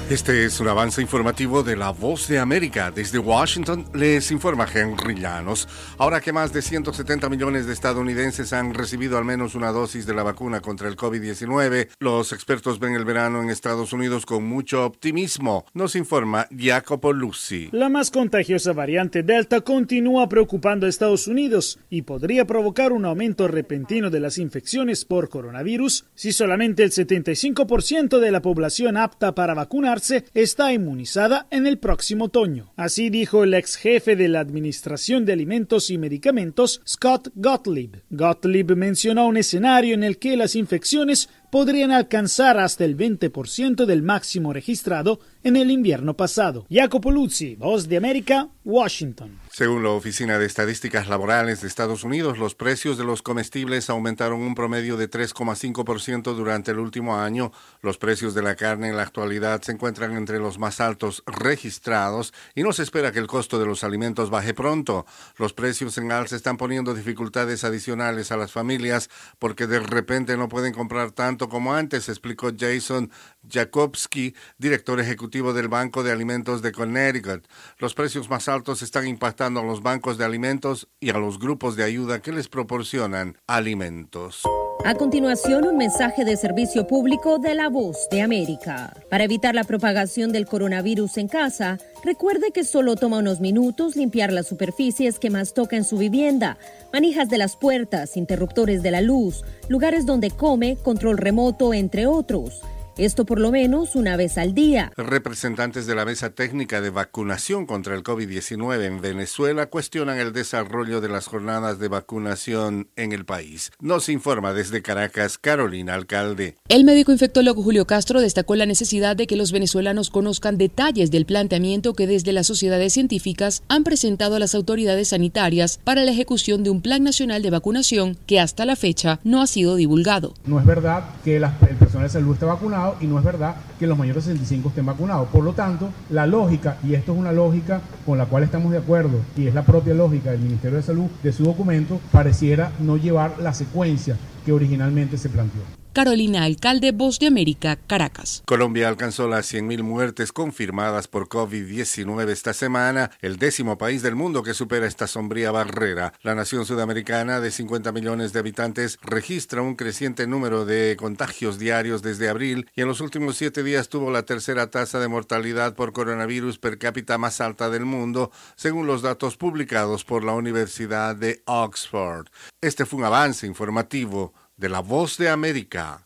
Este es un avance informativo de La Voz de América. Desde Washington les informa Henry Llanos. Ahora que más de 170 millones de estadounidenses han recibido al menos una dosis de la vacuna contra el COVID-19, los expertos ven el verano en Estados Unidos con mucho optimismo. Nos informa Jacopo Luzzi. La más contagiosa variante Delta continúa preocupando a Estados Unidos y podría provocar un aumento repentino de las infecciones por coronavirus si solamente el 75% de la población apta para vacunarse está inmunizada en el próximo otoño. Así dijo el ex jefe de la Administración de Alimentos y Medicamentos, Scott Gottlieb. Gottlieb mencionó un escenario en el que las infecciones podrían alcanzar hasta el 20% del máximo registrado en el invierno pasado. Jacopo Luzzi, Voz de América, Washington. Según la Oficina de Estadísticas Laborales de Estados Unidos, los precios de los comestibles aumentaron un promedio de 3,5% durante el último año. Los precios de la carne en la actualidad se encuentran entre los más altos registrados y no se espera que el costo de los alimentos baje pronto. Los precios en alza están poniendo dificultades adicionales a las familias porque de repente no pueden comprar tanto como antes, explicó Jason Jakobski, director ejecutivo del Banco de Alimentos de Connecticut. Los precios más altos están impactando a los bancos de alimentos y a los grupos de ayuda que les proporcionan alimentos. A continuación, un mensaje de servicio público de La Voz de América. Para evitar la propagación del coronavirus en casa, recuerde que solo toma unos minutos limpiar las superficies que más toca en su vivienda, manijas de las puertas, interruptores de la luz, lugares donde come, control remoto, entre otros. Esto por lo menos una vez al día. Representantes de la Mesa Técnica de Vacunación contra el COVID-19 en Venezuela cuestionan el desarrollo de las jornadas de vacunación en el país. Nos informa desde Caracas Carolina Alcalde. El médico infectólogo Julio Castro destacó la necesidad de que los venezolanos conozcan detalles del planteamiento que desde las sociedades científicas han presentado a las autoridades sanitarias para la ejecución de un plan nacional de vacunación que hasta la fecha no ha sido divulgado. No es verdad que el personal de salud esté vacunado y no es verdad que los mayores de 65 estén vacunados. Por lo tanto, la lógica, y esto es una lógica con la cual estamos de acuerdo, y es la propia lógica del Ministerio de Salud, de su documento, pareciera no llevar la secuencia que originalmente se planteó. Carolina Alcalde, Voz de América, Caracas. Colombia alcanzó las 100.000 muertes confirmadas por COVID-19 esta semana, el 10º país del mundo que supera esta sombría barrera. La nación sudamericana de 50 millones de habitantes registra un creciente número de contagios diarios desde abril y en los últimos 7 días tuvo la tercera tasa de mortalidad por coronavirus per cápita más alta del mundo, según los datos publicados por la Universidad de Oxford. Este fue un avance informativo de La Voz de América.